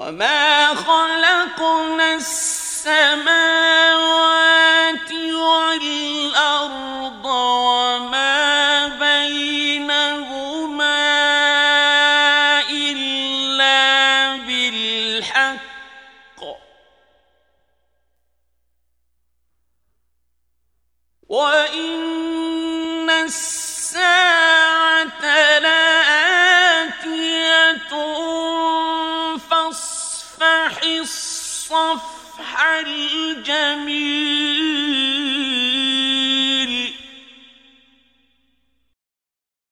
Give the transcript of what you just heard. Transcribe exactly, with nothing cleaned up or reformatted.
وما خلقنا السماوات والأرض وما بينهما إلا بالحق وإن الساعة لآتية فاصفح الصفح الجميل